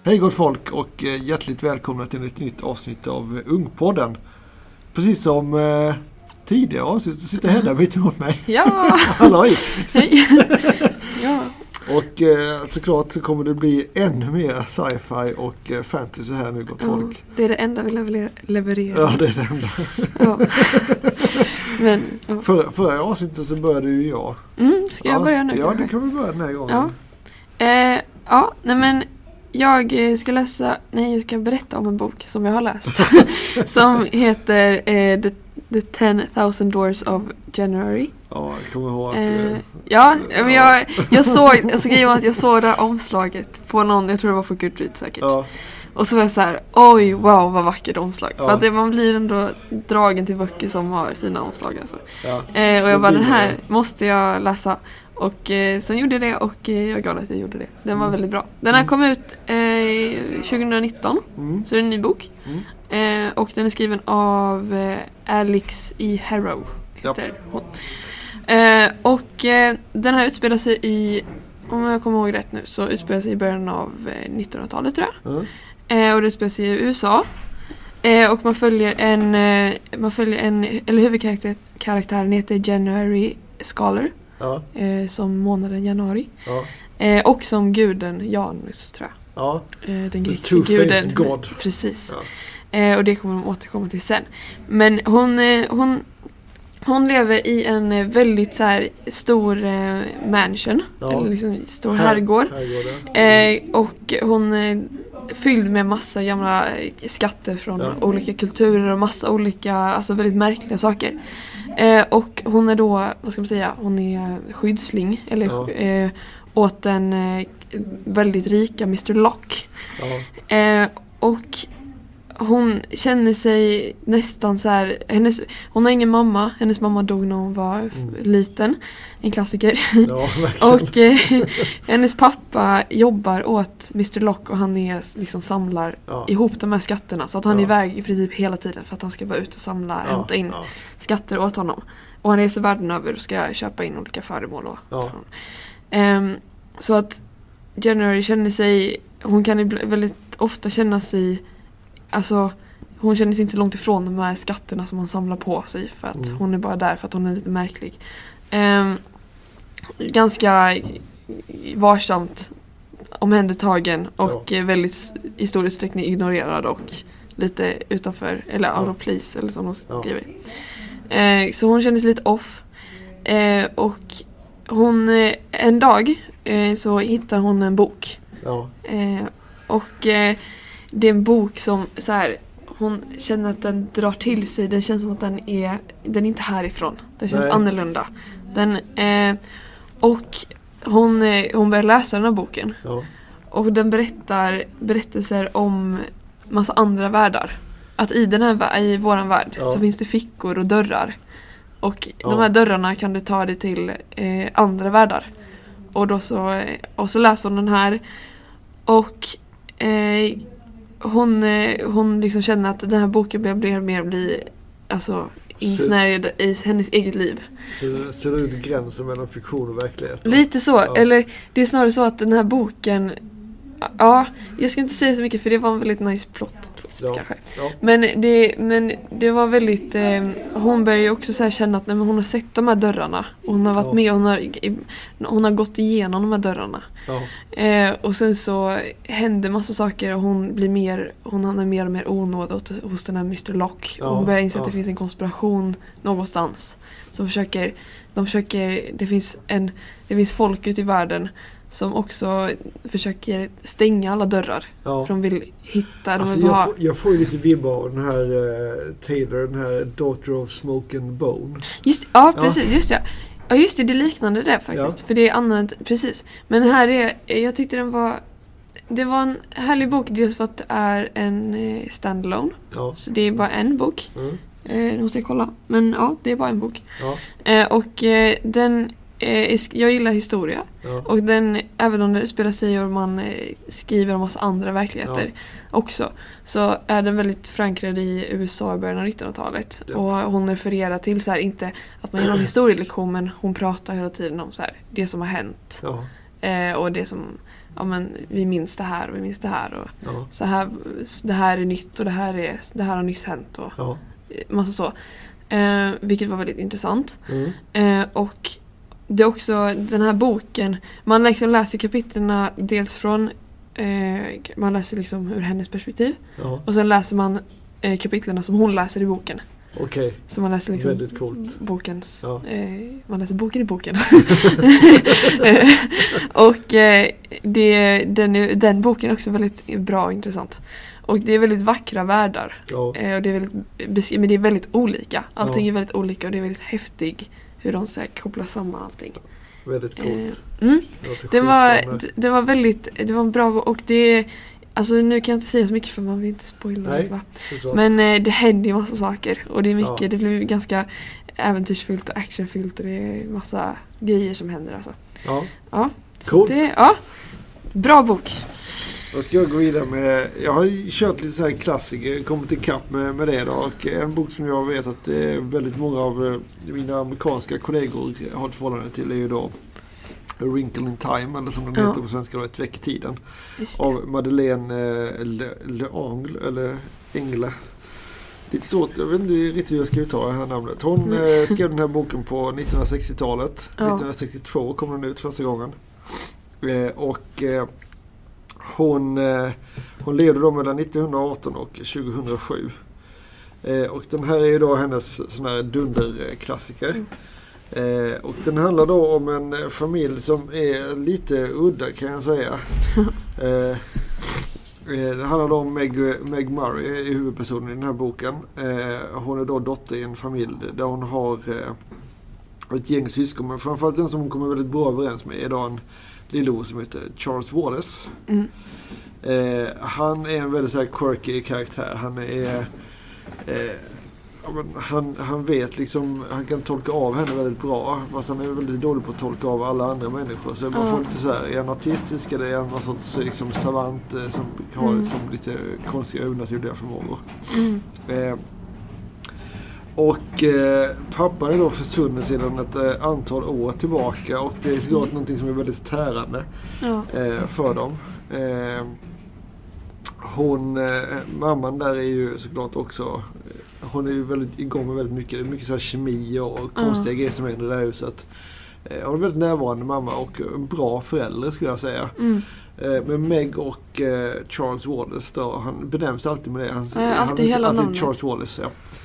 Hej gott folk och hjärtligt välkomna till ett nytt avsnitt av Ungpodden. Precis som tidigare avsnitt sitter Hedda mitt emot mig. Ja! Halloj! Hej! Ja. Och såklart så kommer det bli ännu mer sci-fi och fantasy här nu gott folk. Det är det enda vi levererar. Ja, det är det enda. Ja. Men, ja. Förra avsnittet så började ju jag. Ska jag börja nu? Ja, det kan vi börja den här gången. Men jag ska berätta om en bok som jag har läst. Som heter The 10,000 Doors of January. Ja, jag kommer ihåg att jag såg det här omslaget på någon, jag tror det var för Goodreads säkert. Ja. Och så var jag så här, oj, wow, vad vackert omslag. Ja. För att man blir ändå dragen till böcker som har fina omslag. Alltså. Ja. Och jag bara, den här måste jag läsa. Och sen gjorde jag det och jag är glad att jag gjorde det. Den var väldigt bra. Den här kom ut 2019, så är det en ny bok. Och den är skriven av Alex E. Harrow, heter hon. Och den här utspelar sig i, om jag kommer ihåg rätt nu, så utspelar sig i början av 1900-talet tror jag. Och det utspelar sig i USA. Och man följer eller huvudkaraktären heter January Scholar. Ja. Som månaden januari. Ja. Och som guden Janus tror jag. Ja. Den grekiska two-faced guden. God. Precis. Ja. Och det kommer de återkomma till sen. Men hon lever i en väldigt så här stor mansion. Ja. Eller liksom stor herrgård. Och hon är fylld med massa gamla skatter från olika kulturer och massa olika, alltså väldigt märkliga saker. Och hon är då, vad ska man säga, hon är skyddsling eller åt den väldigt rika Mr. Lock. Ja. Och hon känner sig nästan så här, hon har ingen mamma, hennes mamma dog när hon var liten, en klassiker. Ja, och hennes pappa jobbar åt Mr. Lock och han är liksom samlar ihop de här skatterna, så att han är iväg i princip hela tiden för att han ska vara ute och hämta in skatter åt honom. Och han reser världen över och ska köpa in olika föremål. Så att January känner sig, hon kan väldigt ofta känna sig, alltså hon känner sig inte så långt ifrån de här skatterna som han samlar på sig, för att hon är bara där för att hon är lite märklig. Ganska varsamt omhändertagen och väldigt i stor utsträckning ignorerad och lite utanför, eller out of place eller som de skriver. Så hon känner sig lite off. Och hon en dag så hittar hon en bok. Och det är en bok som så här, hon känner att den drar till sig. Den känns som att den är inte härifrån. Den känns annorlunda. Och hon börjar läsa den här boken. Och den berättar berättelser om massa andra världar. Att i våran värld så finns det fickor och dörrar. Och de här dörrarna kan du ta dig till andra världar. Och så läser hon den här. Och hon liksom känner att den här boken blir alltså insnärjd i hennes eget liv. Så ser det ut gränsen mellan fiktion och verkligenhet? Lite så, eller det är snarare så att den här boken, jag ska inte säga så mycket för det var en väldigt nice plot twist kanske. Men det var väldigt, hon börjar ju också så här känna att hon har sett de här dörrarna och hon har varit med och hon har gått igenom de här dörrarna. Och sen så händer massa saker och hon hamnar mer och mer onåd hos den här Mr. Lock. Och hon börjar inse att det finns en konspiration någonstans som det finns folk ute i världen som också försöker stänga alla dörrar. För de vill hitta... Alltså jag får ju lite vibbar av den här Taylor, den här Daughter of Smoke and Bone. Precis, just det, det är liknande det faktiskt. För det är annat, precis. Men den här jag tyckte det var en härlig bok, dels för att det är en standalone. Så det är bara en bok. Nu måste jag kolla. Men det är bara en bok. Och den... jag gillar historia och den, även om det spelar sig och man skriver om massa andra verkligheter också, så är den väldigt förankrad i USA i början av 1900-talet och hon refererar till så här, inte att man gör en historielektion, men hon pratar hela tiden om så här, det som har hänt och det som ja men vi minns det här och vi minns det här och så här, det här är nytt och det här har nyss hänt och massa så. Vilket var väldigt intressant. Och det är också den här boken, man liksom läser kapitlerna dels från man läser liksom ur hennes perspektiv och sen läser man kapitlerna som hon läser i boken. Okej. Så man läser liksom väldigt coolt. Bokens man läser boken i boken. Och den boken är också väldigt bra och intressant. Och det är väldigt vackra världar. Och det är men det är väldigt olika. Allting är väldigt olika och det är väldigt häftigt hur de så här kopplar samman allting. Väldigt coolt. Det var en bra och det alltså nu kan jag inte säga så mycket för man vill inte spoila. Nej, men det händer ju massa saker och det är mycket, det blir ganska äventyrsfyllt och actionfyllt och det är massa grejer som händer alltså. Ja. Coolt. Bra bok. Då ska jag gå vidare med, jag har kört lite så här klassiker, kommit ikapp med det då, och en bok som jag vet att väldigt många av mina amerikanska kollegor har ett förhållande till är ju då A Wrinkle in Time, eller som den heter på svenska då, Ett veck i tiden, av Madeleine L'Engle, eller Engle. Det är stort, jag vet inte riktigt hur jag ska uttala det här namnet. Hon skrev den här boken på 1960-talet. 1962 kom den ut första gången. Och hon levde då mellan 1918 och 2007. Och den här är ju då hennes sån här dunderklassiker. Och den handlar då om en familj som är lite udda, kan jag säga. Det handlar då om Meg Murray i huvudpersonen i den här boken. Hon är då dotter i en familj där hon har ett gäng syskon, men framförallt den som hon kommer väldigt bra överens med är då en lillor som heter Charles Wallace. Han är en väldigt så här quirky karaktär. Han är han vet liksom, han kan tolka av henne väldigt bra, fast han är väldigt dålig på att tolka av alla andra människor, så man får lite så här, är han autistisk eller är han någon sorts liksom savant som har liksom lite konstiga övernaturliga förmågor. Och pappan är då försvunnen sedan ett antal år tillbaka, och det är såklart någonting som är väldigt tärande för dem. Mamman där är ju såklart också, hon är ju väldigt igång med väldigt mycket. Det är mycket så här kemi och konstiga grejer som händer i det här huset. Hon är en väldigt närvarande mamma och en bra förälder, skulle jag säga. Men Meg och Charles Wallace då, han benämns alltid med det. Han alltid Charles Wallace,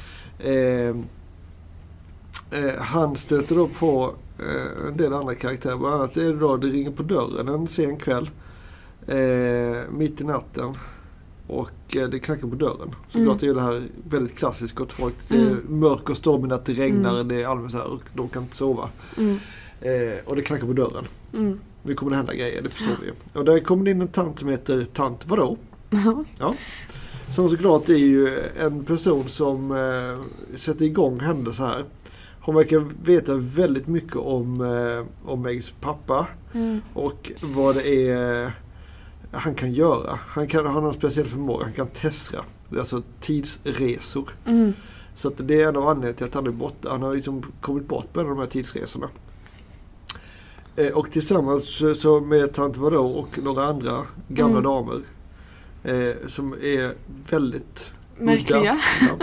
han stöter då på en del andra karaktärer. Bland annat är det då, det ringer på dörren en sen kväll. Mitt i natten. Och det knackar på dörren. Såklart är det här väldigt klassiskt gott folk. Det är mörk och stormigt, att det regnar, det är allmänt så här, och de kan inte sova. Och det knackar på dörren. Nu kommer det hända grejer, det förstår vi. Och där kommer in en tant som heter Tant vadå? Ja. Som såklart är ju en person som sätter igång händelser här. Hon verkar veta väldigt mycket om Megs pappa. Och vad det är han kan göra. Han har en speciell förmåga. Han kan testa. Det är alltså tidsresor. Så att det är en av anledningarna till att han är borta. Han har liksom kommit bort med de här tidsresorna. Och tillsammans så med Tant Vadå och några andra gamla damer som är väldigt märkliga.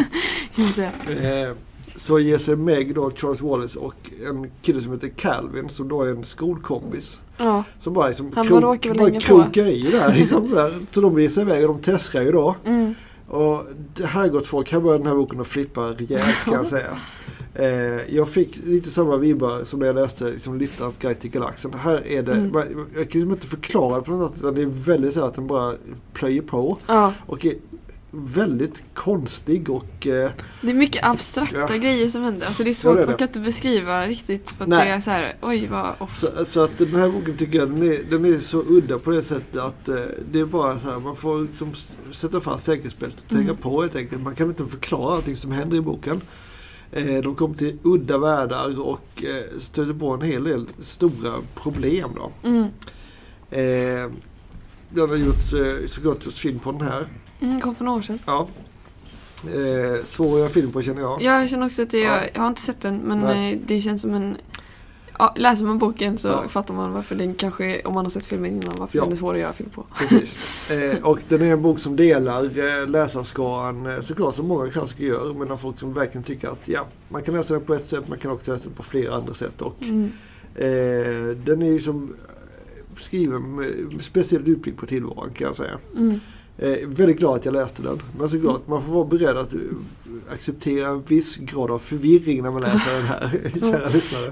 Så ger sig Meg då, Charles Wallace, och en kille som heter Calvin, som då är en skolkompis. Som bara liksom krokar i där, liksom där. Så de ger sig iväg och de testar ju då. Och det här gott folk, här börjar den här boken att flippa rejält, kan jag säga. Jag fick lite samma vibbar som när jag läste liksom Liftans guide till galaxen. Här är det, jag kan inte förklara på något sätt, utan det är väldigt så att den bara plöjer på. Och är väldigt konstig och det är mycket abstrakta grejer som händer. Alltså det är svårt, man kan inte beskriva riktigt, för att det är så här, oj vad så att den här boken tycker jag den är så udda på det sättet att det är bara så här, man får liksom sätta fast säkerhetsbältet och tänka på helt enkelt. Man kan inte förklara allting som händer i boken. De kommer till udda världar och stöter på en hel del stora problem då. Det har gjorts såklart film på den här. Kom för några år sedan. Ja. Svår att göra film på, känner jag. Jag känner också att jag har inte sett den, men det känns som en läser man boken så fattar man varför den kanske, om man har sett filmen innan, varför den är svår att göra film på. Precis. Och den är en bok som delar läsarskaran såklart som många klassiker gör, men folk som verkligen tycker att man kan läsa den på ett sätt, man kan också läsa den på flera andra sätt. Och den är ju som skriven med speciellt utblick på tillvaron, kan jag säga. Väldigt glad att jag läste den. Men såklart, man får vara beredd att acceptera en viss grad av förvirring när man läser den här, kära lyssnare.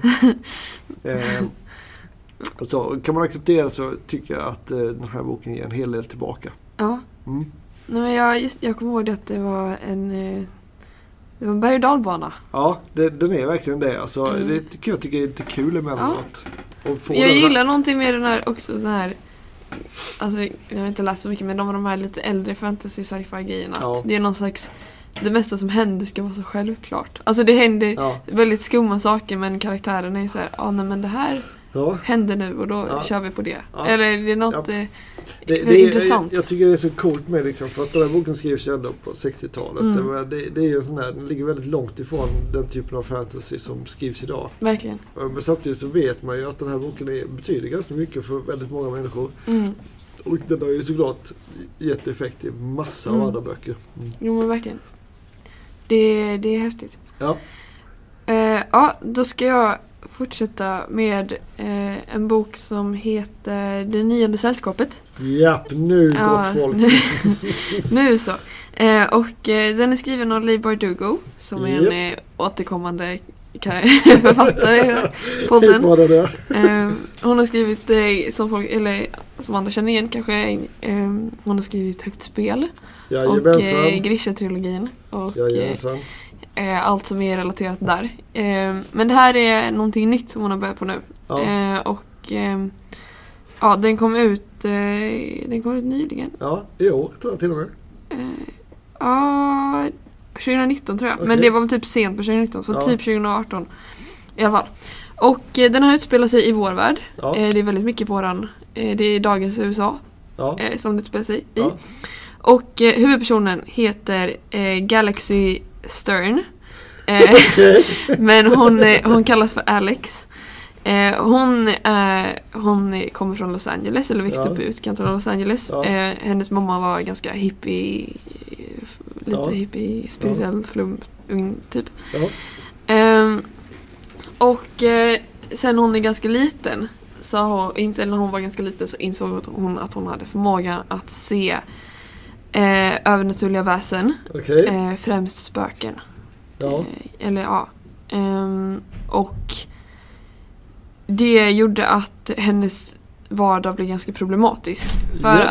Så kan man acceptera det, så tycker jag att den här boken ger en hel del tillbaka. Ja. Nej, men jag kommer ihåg att det var en berg- och dalbana. Ja, den är verkligen det. Alltså, det jag tycker är lite kul emellanåt. Jag gillar någonting med den här också, så här. Alltså, jag har inte läst så mycket, men de här lite äldre fantasy sci-fi grejerna. Det är någon slags, det mesta som händer ska vara så självklart. Alltså det händer väldigt skumma saker, men karaktären är så här, nej men det här händer nu och då kör vi på det. Eller det är något det är intressant. Jag tycker det är så coolt med liksom, för att den här boken skrivs ju ändå på 60-talet. Det är ju en sån här, den ligger väldigt långt ifrån den typen av fantasy som skrivs idag. Verkligen. Men samtidigt så vet man ju att den här boken betyder ganska mycket för väldigt många människor. Och den har ju såklart gett effekt i massa av andra böcker. Jo, men verkligen. Det är häftigt. Ja. Då ska jag fortsätta med en bok som heter Det 9:e sällskapet. Japp, nu gott folk. Nu så. Och den är skriven av Leigh Bardugo, som är en återkommande författare i podden. Hon har skrivit som folk, eller som andra känner igen kanske, hon har skrivit Högt spel och Grisha-trilogin och allt som är relaterat där. Men det här är någonting nytt som hon har börjat på nu. Den kom ut nyligen. Ja, i år tror jag till och med. 2019 tror jag. Okay. Men det var väl typ sent på 2019, så typ 2018 i alla fall. Och den här utspelar sig i vår värld. Det är väldigt mycket det är dagens USA som det utspelar sig i. Och huvudpersonen heter Galaxy Stern. Men hon kallas för Alex. Hon kommer från Los Angeles, eller växte upp i utkanten av Los Angeles. Hennes mamma var ganska hippie, lite hippie, spirituell flum typ. Och sen hon är ganska liten, när hon var ganska liten så insåg hon att hon hade förmågan att se övernaturliga väsen, främst spöken. Och det gjorde att hennes vardag blev ganska problematisk. För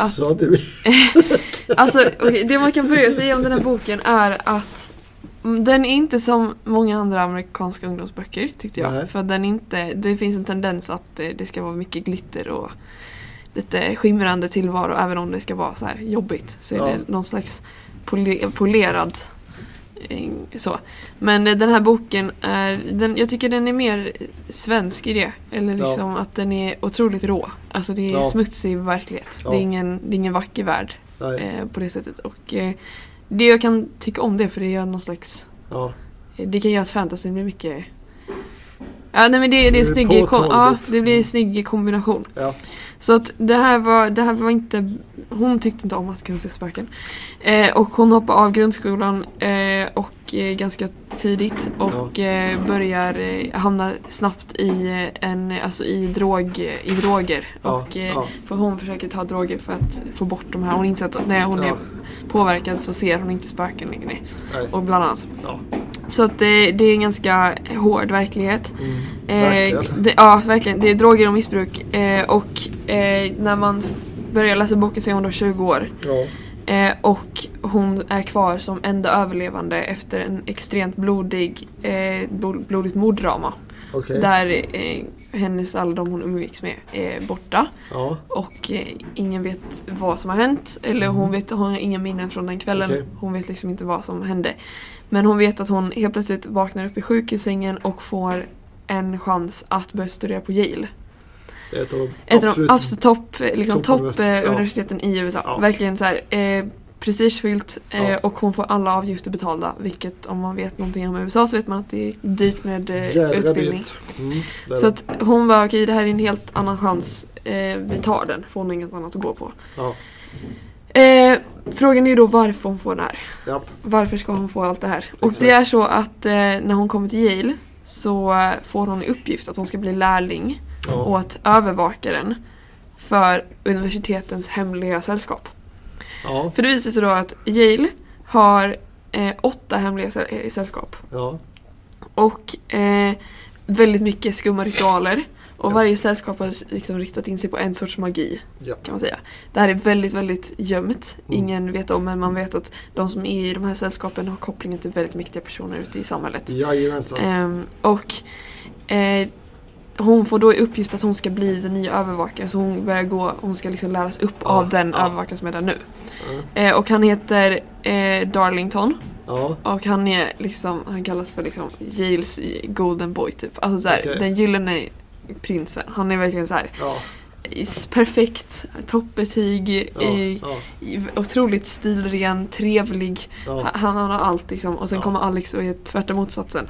det man kan börja säga om den här boken är att den är inte som många andra amerikanska ungdomsböcker, tyckte jag. Nej. För det finns en tendens att det ska vara mycket glitter och lite skimrande tillvaro, även om det ska vara så här jobbigt. Så är det någon slags polerad så. Men den här boken jag tycker den är mer svensk i det. Eller liksom att den är otroligt rå. Alltså det är smutsig verklighet. Det är ingen vacker värld på det sättet. Och det jag kan tycka om det, för det gör någon slags det kan göra att fantasy blir mycket men det är snygg det blir en snygg kombination. Så att det här var inte, hon tyckte inte om att kunna se spöken. Och hon hoppar av grundskolan och ganska tidigt och börjar hamna snabbt i droger. För hon försöker ta droger för att få bort de här. Hon inser att när hon är påverkad så ser hon inte spöken längre. Och bland annat. Så att det är en ganska hård verklighet. Verkligen. Det är droger och missbruk. Och när man börjar läsa boken så är hon då 20 år. Och hon är kvar som enda överlevande efter en extremt blodigt morddrama. Där alla de hon umgicks med är borta. Och ingen vet vad som har hänt. Eller hon har inga minnen från den kvällen. Hon vet liksom inte vad som hände. Men hon vet att hon helt plötsligt vaknar upp i sjukhussängen och får en chans att börja studera på Yale. Ett av de absolut topp universiteten i USA. Verkligen så här, prestigefyllt och hon får alla avgifter betalda, vilket om man vet någonting om USA så vet man att det är dyrt med utbildning. Så att hon var okej, det här är en helt annan chans, vi tar den, får hon inget annat att gå på. Frågan är ju då varför hon får det här. Varför ska hon få allt det här? Och det är så att när hon kommer till Yale så får hon i uppgift att hon ska bli lärling åt övervakaren för universitetens hemliga sällskap. För det visar sig då att Yale har 8 hemliga sällskap. Och väldigt mycket skumma ritualer. Och varje sällskap har liksom riktat in sig på en sorts magi, kan man säga. Det här är väldigt, väldigt gömt. Ingen vet om, men man vet att de som är i de här sällskapen har kopplingar till väldigt mäktiga personer ute i samhället. Hon får då i uppgift att hon ska bli den nya övervakaren. Så hon ska liksom läras upp av den övervakaren som är där nu. Och han heter Darlington. Och han är liksom, han kallas för liksom Yales golden boy typ. Alltså så här, den gyllene prinsen. Han är verkligen så här perfekt, toppbetyg, otroligt stilren, trevlig. Han har allt liksom. Och sen kommer Alex och är tvärta motsatsen.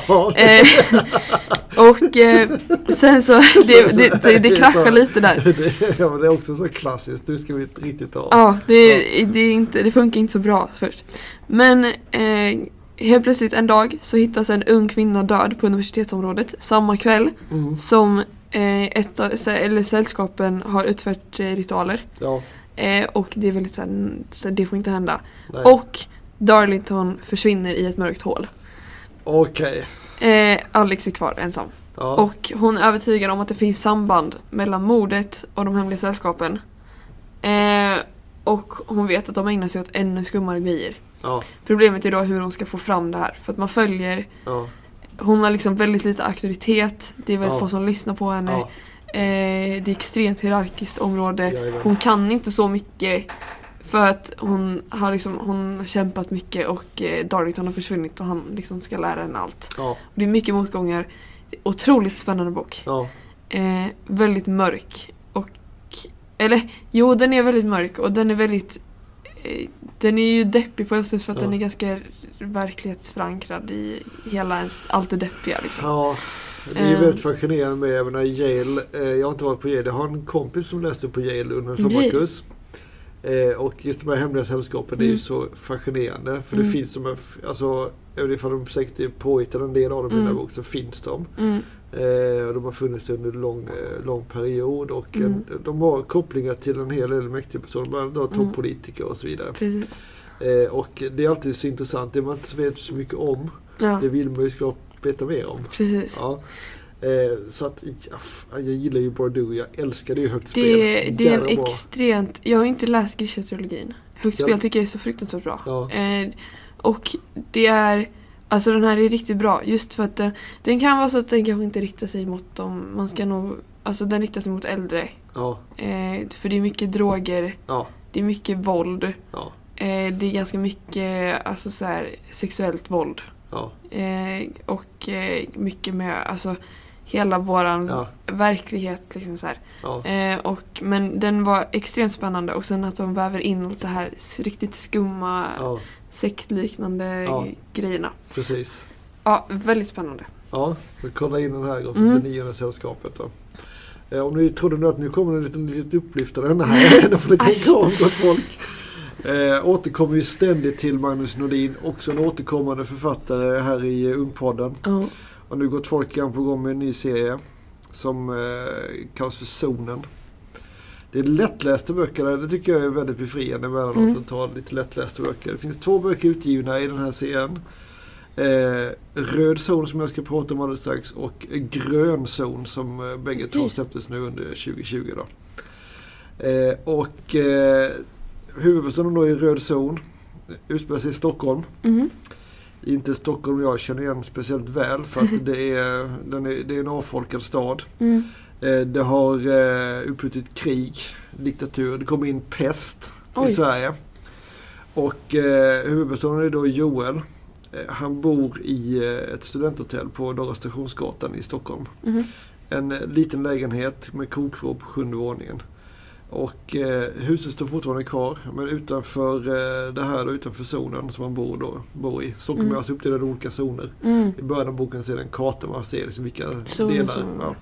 Och sen så det kraschar lite där. Det är också så klassiskt. Nu ska vi riktigt ta. Ja, det funkar inte så bra först. Men helt plötsligt en dag så hittas en ung kvinna död på universitetsområdet samma kväll som sällskapen har utfört ritualer. Och det är väldigt så det får inte hända. Och Darlington försvinner i ett mörkt hål. Alex är kvar ensam. Och hon är övertygad om att det finns samband mellan mordet och de hemliga sällskapen. Och hon vet att de ägnar sig åt ännu skummare grejer. Problemet är då hur hon ska få fram det här. För att man följer... Hon har liksom väldigt lite auktoritet. Det är väldigt få som lyssnar på henne. Det är extremt hierarkiskt område. Hon kan inte så mycket för att hon har kämpat mycket och Darlington har försvunnit och han liksom ska lära henne allt. Och det är mycket motgångar. Det är otroligt spännande bok. Väldigt mörk. Den är väldigt mörk och den är väldigt... Den är ju deppig på ett sätt för att den är ganska verklighetsförankrad i hela allt det deppiga liksom. Det är ju väldigt fascinerande med även Yale. Jag har inte varit på Yale. Jag har en kompis som läste på Yale under en sommarkurs. Och just de här hemliga sällskapen är ju så fascinerande. För det finns de här, alltså även ifall de säkert påhittade en del av dem i den här boken så finns de. Och de har funnits under en lång period och de har kopplingar till en hel del mäktiga personer, bland annat toppolitiker och så vidare. Och det är alltid så intressant. Det man inte vet så mycket om, det vill man ju såklart veta mer om. Så att jag gillar ju Bordeaux, jag älskar det ju högt spel. Det är en extremt... Jag har inte läst Grisha-trilogin. Högt spel tycker jag är så fruktansvärt bra. Och det är... Alltså den här är riktigt bra. Just för att den kan vara så att den kanske inte riktar sig mot dem. Man ska nog... Alltså den riktar sig mot äldre. För det är mycket droger. Det är mycket våld. Det är ganska mycket alltså så här, sexuellt våld. Och mycket med... Alltså, hela våran verklighet liksom så här. Men den var extremt spännande och sen att de väver in allt det här riktigt skumma sektliknande grejerna. Precis. Väldigt spännande. Kolla in den här det 9:e sällskapet då. Om ni trodde nu att nu kommer en liten upplyftare den här då får ni tänka om gott folk. Återkommer ju ständigt till Magnus Nordin, också en återkommande författare här i Ungpodden. Och nu går folk igen på gång med en ny serie som kallas för Zonen. Det är lättlästa böcker där. Det tycker jag är väldigt befriande mellan att ta lite lättlästa böcker. Det finns 2 böcker utgivna i den här serien. Röd zon som jag ska prata om alldeles strax och Grön zon som bägge 2 släpptes nu under 2020 då. Huvudpersonen då i Röd zon utspelar sig i Stockholm. Inte Stockholm jag känner igen speciellt väl för att det är en avfolkad stad. Det har uppbrutit krig, diktatur. Det kommer in pest i Sverige. Och huvudpersonen är då Joel. Han bor i ett studenthotell på Norra Stationsgatan i Stockholm. En liten lägenhet med kokvrå på 7:e våningen. Och huset står fortfarande kvar, men utanför det här och utanför zonen som man bor i, så kommer jag alltså uppdelade olika zoner. I början av boken ser det en karta, man ser liksom vilka delar. Ja.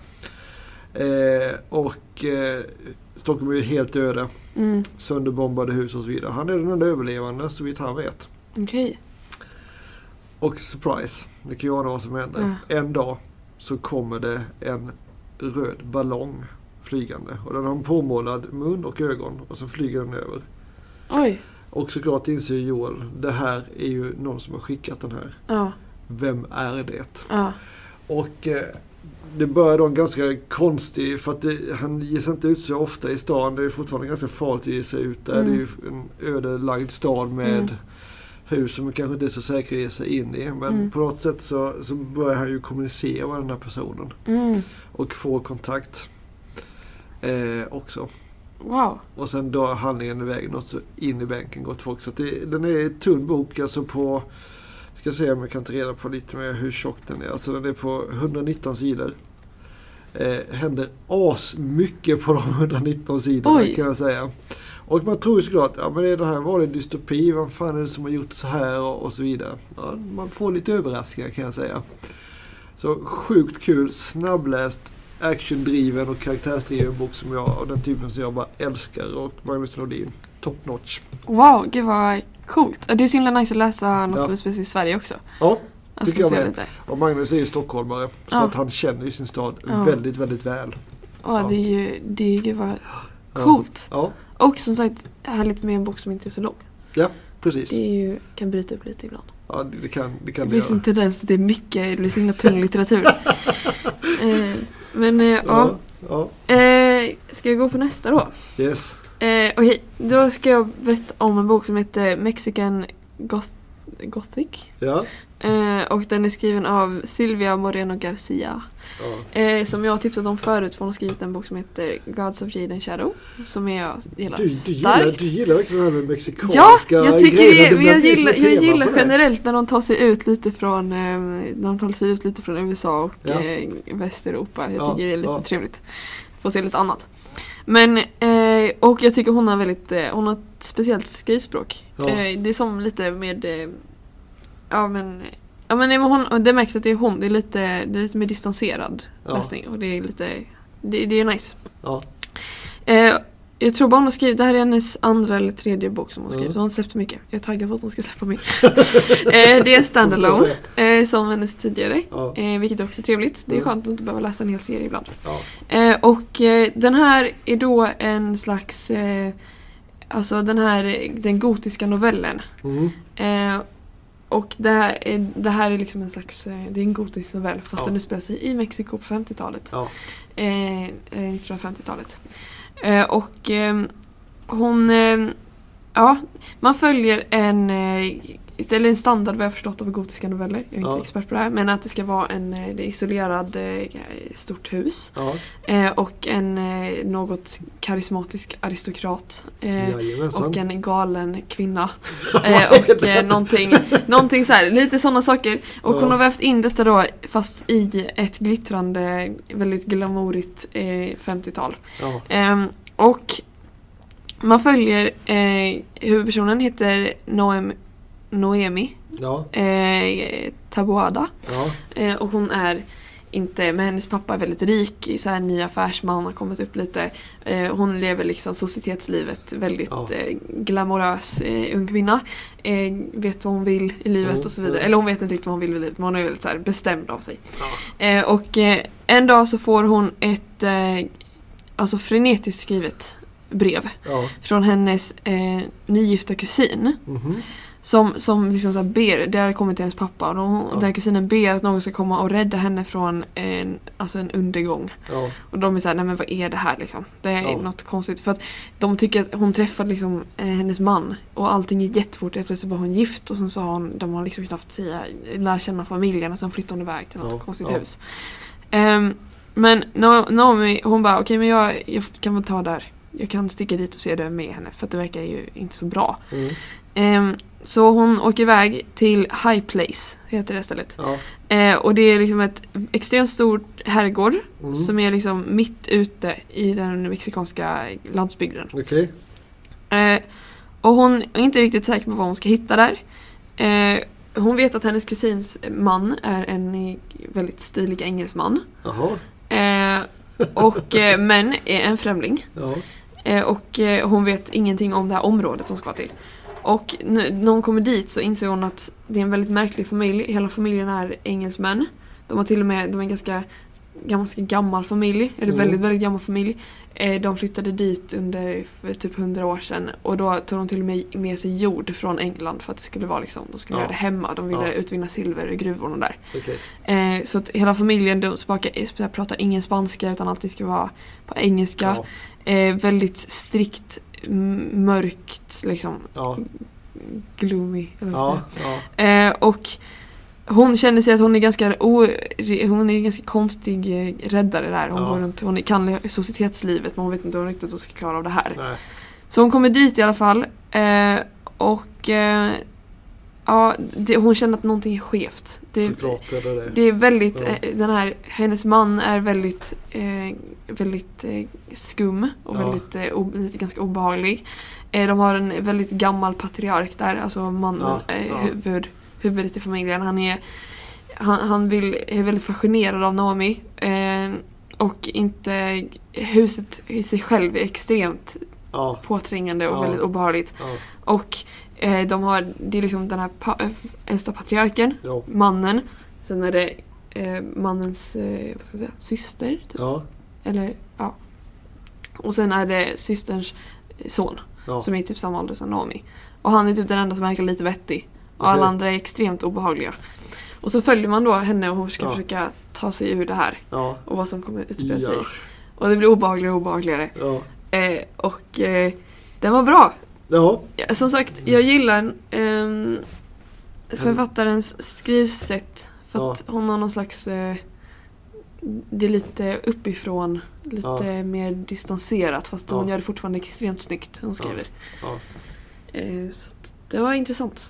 Stockholm är ju helt öde. Sönderbombade hus och så vidare. Han är den enda överlevande, så vitt han vet. Okej. Och surprise, det kan ju ana vad som händer. En dag så kommer det en röd ballong flygande. Och den har en påmålad mun och ögon. Och så flyger den över. Oj. Och såklart inser Joel, det här är ju någon som har skickat den här. Ja. Vem är det? Ja. Och det börjar då en ganska konstig, för att han ger sig inte ut så ofta i stan. Det är fortfarande ganska farligt att ge sig ut där. Det är ju en ödelagd stad med hus som kanske inte är så säkra att ge sig in i. Men på något sätt så börjar han ju kommunicera med den här personen. Och få kontakt också. Wow. Och sen drar handlingen iväg något så in i bänken gott folk. Så att den är en tunn bok, alltså på, ska se om jag kan ta reda på lite mer hur tjock den är. Alltså den är på 119 sidor. Händer mycket på de 119 sidorna. Kan jag säga. Och man tror ju såklart, ja men det här var en dystopi, vad fan är det som har gjort så här och så vidare. Ja, man får lite överraskningar, kan jag säga. Så sjukt kul, snabbläst, actiondriven och karaktärsdriven bok som jag, och den typen som jag bara älskar, och Magnus Nordin, top notch. Wow, gud vad coolt. Det är så himla nice att läsa något som är speciellt i Sverige också. Ja, tycker jag med. Lite. Och Magnus är ju stockholmare, så att han känner ju sin stad väldigt, väldigt väl. Ja, det är ju vad coolt. Ja. Och som sagt, härligt med en bok som inte är så lång. Ja, precis. Det är ju, kan bryta upp lite ibland. Ja, det kan det finns en tendens att det är mycket, det blir så himla tung litteratur. Ska jag gå på nästa då? Yes. Okej, då ska jag berätta om en bok som heter Mexican Gothic. Ja. Och den är skriven av Silvia Moreno Garcia. Som jag har tipsat om förut, för hon har skrivit en bok som heter Gods of Jade and Shadow, som jag gillar starkt. Du gillar verkligen det här med mexikanska. Ja, jag tycker det, men jag gillar generellt när de tar sig ut lite från USA och Västeuropa. Jag tycker det är lite trevligt. Få se lite annat. Men och jag tycker hon har ett speciellt skrivspråk. Det är som lite med det märks att det är hon. Det är lite mer distanserad läsning. Och det är lite det är nice. Ja. Jag tror bara hon har skrivit, det här är hennes andra eller tredje bok som hon har skrivit. Så hon har släppt mycket. Jag är taggad på att hon ska släppa mig. Det är en standalone som hennes tidigare. Vilket är också trevligt. Det är skönt att inte behöva läsa en hel serie ibland. Och den här är då en slags alltså den gotiska novellen. Och det här är liksom en slags, det är en gotisk novell fast den utspelar sig i Mexiko på 50-talet. 1950-talet. Och hon, man följer en standard vad jag förstått av gotiska noveller. Jag är inte expert på det här, men att det ska vara det isolerad stort hus och en något karismatisk aristokrat och en galen kvinna och någonting så här, lite sådana saker. Och hon har vävt in detta då fast i ett glittrande, väldigt glamourigt 50-tal. Och man följer huvudpersonen heter Noemi Taboada. Och hon är inte, men hennes pappa är väldigt rik, i så här ny affärsman, har kommit upp lite. Hon lever liksom societetslivet, väldigt glamorös ung kvinna. Vet vad hon vill i livet och så vidare. Eller hon vet inte riktigt vad hon vill i livet, men hon är väldigt så här bestämd av sig. Och en dag så får hon ett alltså frenetiskt skrivet brev från hennes nygifta kusin. Som liksom så här ber, det har kommit till hennes pappa, och den här kusinen ber att någon ska komma och rädda henne från en undergång. Och de är så här, nej men vad är det här liksom? Det är något konstigt, för att de tycker att hon träffade liksom hennes man och allting gick jättefort. Plötsligt var hon gift och sen sa hon, de har liksom knappt lära känna familjen, och sen flyttade hon iväg till något konstigt hus. Men Naomi, hon bara, okej, men jag kan väl ta där jag kan sticka dit och se det med henne för att det verkar ju inte så bra. Så hon åker iväg till High Place, heter det stället. Och det är liksom ett extremt stort herrgård som är liksom mitt ute i den mexikanska landsbygden. Och hon är inte riktigt säker på vad hon ska hitta där. Hon vet att hennes kusins man är en väldigt stilig engelsman. Men är en främling. Och hon vet ingenting om det här området hon ska till. Och när hon kommer dit så inser hon att det är en väldigt märklig familj. Hela familjen är engelsmän. De är en ganska gammal familj. Eller väldigt, väldigt gammal familj. De flyttade dit för typ 100 år sedan. Och då tog de till och med sig jord från England för att det skulle vara liksom, de skulle göra det hemma. De ville utvinna silver i gruvorna där. Så att hela familjen pratar ingen spanska utan alltid ska vara på engelska. Väldigt strikt, mörkt liksom. Gloomy. Och hon känner sig att hon är ganska konstig räddare där. Hon kan societetslivet men hon vet inte om riktigt att hon ska klara av det här. Så hon kommer dit i alla fall. Hon känner att någonting är skevt. Det är väldigt hennes man är väldigt skum och väldigt ganska obehaglig. De har en väldigt gammal patriark där, alltså mannen huvudet i familjen. Han är väldigt fascinerad av Naomi och inte huset i sig själv är extremt påträngande och väldigt obehagligt. Och det är liksom den här äldsta patriarken, mannen. Sen är det mannens vad ska man säga, syster typ. Och sen är det systerns son som är typ samma ålder som Naomi. Och han är typ den enda som verkar lite vettig. Och alla andra är extremt obehagliga. Och så följer man då henne och hon ska försöka ta sig ur det här. Och vad som kommer utspela sig. Och det blir obehagligare och obehagligare. Den var bra. Som sagt, jag gillar författarens skrivsätt. För att hon har någon slags... det är lite uppifrån. Lite mer distanserat. Fast hon gör det fortfarande extremt snyggt. Hon skriver. Så att det var intressant.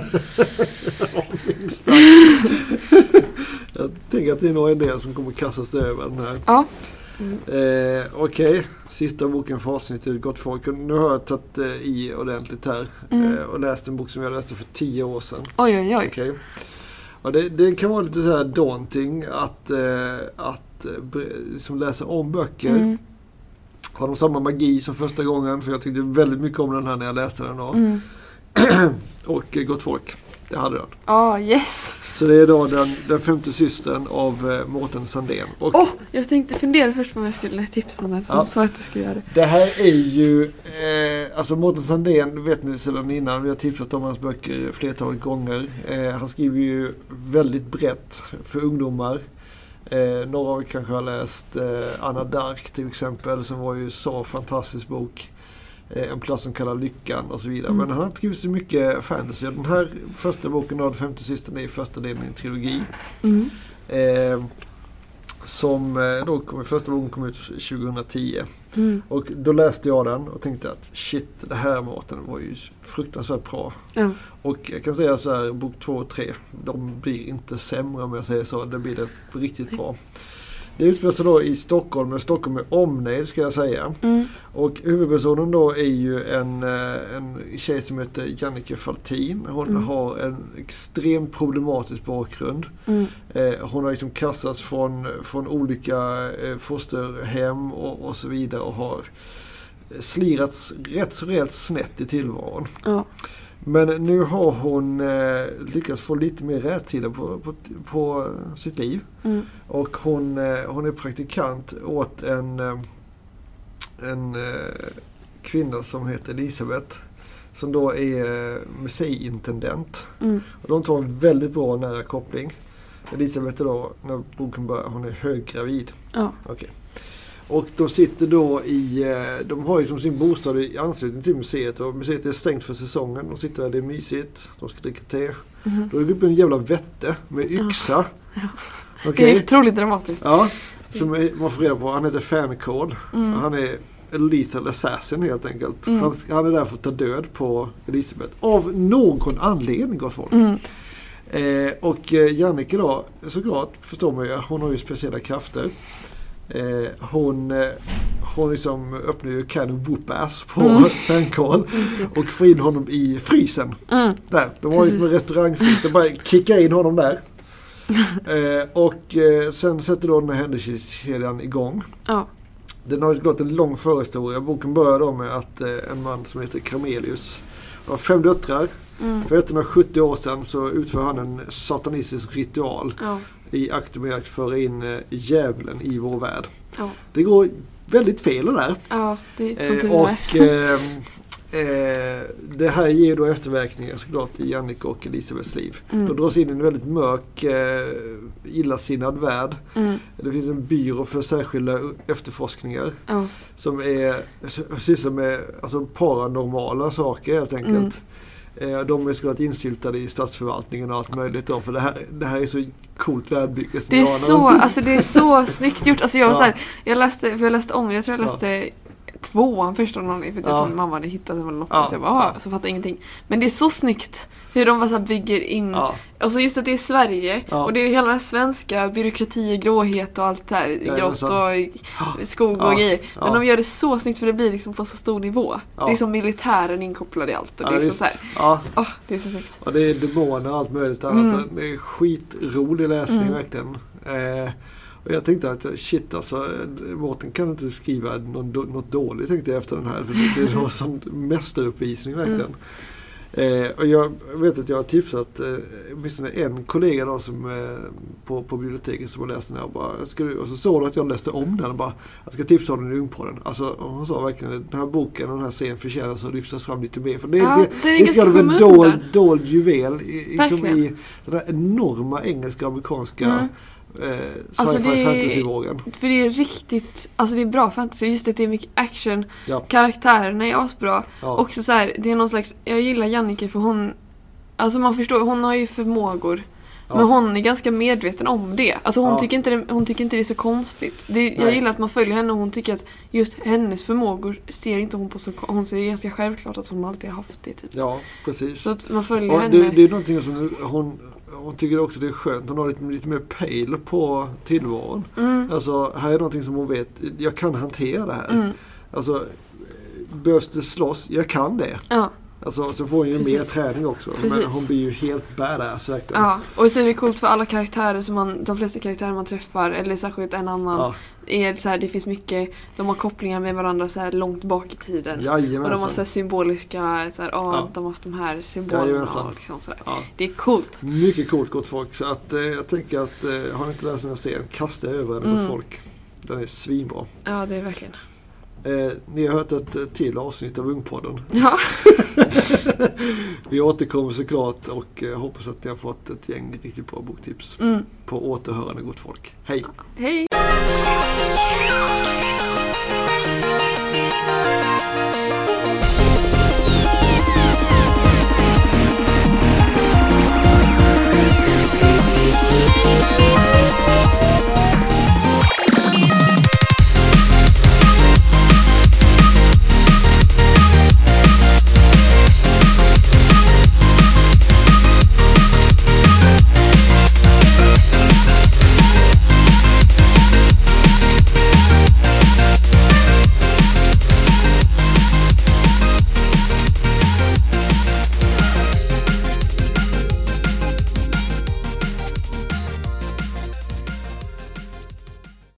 Jag tänker att det är några idéer som kommer kastas över den här. Okej. Sista boken för avsnittet, Gott folk. Nu har jag tagit i ordentligt här och läst en bok som jag läste för 10 år sedan. Oj. Okay. Och det kan vara lite så här daunting att som läser om böcker. Har de samma magi som första gången, för jag tyckte väldigt mycket om den här när jag läste den då. Och Gott folk, det hade den. Yes. Så det är då den 5:e systern av Mårten Sandén. Och jag tänkte fundera först på om jag skulle tipsa om den. Så att jag skulle göra det. Det här är ju alltså Mårten Sandén, vet ni sedan innan, vi har tipsat om hans böcker flertalet gånger. Han skriver ju väldigt brett för ungdomar. Några av er kanske har läst Anna Dark till exempel, som var ju så fantastisk bok. En plats som kallar Lyckan och så vidare. Men han har inte skrivit så mycket fantasy. Den här första boken av 5:e systern är första delen i en trilogi. Som då första boken kom ut 2010. Och då läste jag den och tänkte att shit, det här maten var ju fruktansvärt bra. Och jag kan säga så här, bok 2 och 3, de blir inte sämre om jag säger så. Det blir det riktigt bra. Det utspelar sig då i Stockholm, men Stockholm är omnejd ska jag säga. Och huvudpersonen då är ju en tjej som heter Jannike Faltin. Hon har en extremt problematisk bakgrund. Hon har liksom kastats från olika fosterhem och så vidare och har slirats rätt så rejält snett i tillvaron. Men nu har hon lyckats få lite mer rätsida på sitt liv. Och hon är praktikant åt en kvinna som heter Elisabeth, som då är museiintendent. Och de tar en väldigt bra nära koppling. Elisabeth är då, när boken börjar, hon är höggravid. Okay. Och de sitter då de har liksom sin bostad i anslutning till museet, och museet är stängt för säsongen. De sitter där, det är mysigt, de ska dricka te. Då är det upp en jävla vette med yxa. Okay. Det är otroligt dramatiskt. Som man får reda på, han heter Fancall. Han är lethal assassin helt enkelt. Han är där för att ta död på Elisabeth. Av någon anledning, gott folk. Och Jannike då, såklart förstår man ju, hon har ju speciella krafter. Hon liksom öppnar ju can of whoop-ass på Fänkål och får in honom i frysen. Där, de har ju en restaurangfrys, de bara kickar in honom där. Och sen sätter då den här händelsekedjan igång. Den har ju gått en lång förhistoria. Boken börjar då med att en man som heter Cramelius har 5 döttrar. För 170 år sedan så utför han en satanistisk ritual i akt med att föra in djävulen i vår värld. Det går väldigt fel där. Ja, det är sånt och det här ger då efterverkningar såklart i Jannike och Elisabeths liv. De dras in i en väldigt mörk, illasinnad värld. Det finns en byrå för särskilda efterforskningar som sysslar med alltså, paranormala saker helt enkelt. De är såklart insyltade i statsförvaltningen och allt möjligt då, för det här är så coolt världbygge. Det är så snyggt gjort. Alltså jag var så här, jag läste om, jag tror jag läste 2 första någon, för jag tror mamma hade hittat den eller något, så jag bara, så fattar ingenting. Men det är så snyggt hur de bara så här bygger in, och så just att det är Sverige, och det är hela den svenska byråkrati, gråhet och allt där, grått och skog och grejer. Men de gör det så snyggt för det blir liksom på så stor nivå. Det är som militären inkopplad i allt. Och det är liksom så här, det är så snyggt. Och det är demoner och allt möjligt annat. Det är skitrolig läsning verkligen. Och jag tänkte att shit alltså, Mårten kan inte skriva något dåligt, tänkte jag efter den här. För det var en sån mästeruppvisning verkligen. Och jag vet att jag har tipsat åtminstone en kollega då som på biblioteket som har läst den här och så såg att jag läste om den och bara, jag ska tipsa om den i Ungpodden. Alltså hon sa verkligen den här boken och den här serien förtjänar att lyftas fram lite mer. För det är lite grann en dold juvel i den här enorma engelska och amerikanska sci-fi fantasy-vågen. För det är riktigt, alltså det är bra fantasy, just att det är mycket action, karaktärerna är asbra. Också så här, det är någon slags, jag gillar Jannike för hon, alltså man förstår, hon har ju förmågor, men hon är ganska medveten om det. Alltså hon tycker inte det är så konstigt. Jag gillar att man följer henne och hon tycker att just hennes förmågor ser inte hon på så, hon ser ganska självklart att hon alltid har haft det typ. Ja, precis. Så att man följer henne. Det är någonting som hon tycker också det är skönt. Hon har lite mer pejl på tillvaron. Alltså, här är någonting som hon vet. Jag kan hantera det här. Alltså, behövs det slåss? Jag kan det. Alltså, så får hon ju mer träning också. Men hon blir ju helt badass verkligen. Ja, och så är det coolt för alla karaktärer som de flesta karaktärer man träffar, eller särskilt en annan, är så här, det finns mycket, de har kopplingar med varandra så här långt bak i tiden. Jajamensan. Och de har så här symboliska, så här, de har haft de här symbolerna och liksom så där. Det är coolt. Mycket coolt, gott folk. Så att jag tänker att har ni inte läst den här serien, kasta över den, gott folk. Den är svinbra. Ja, det är verkligen. Ni har hört ett till avsnitt av Ungpodden. Ja. Vi återkommer såklart och hoppas att ni har fått ett gäng riktigt bra boktips på återhörande, gott folk. Hej! Hej!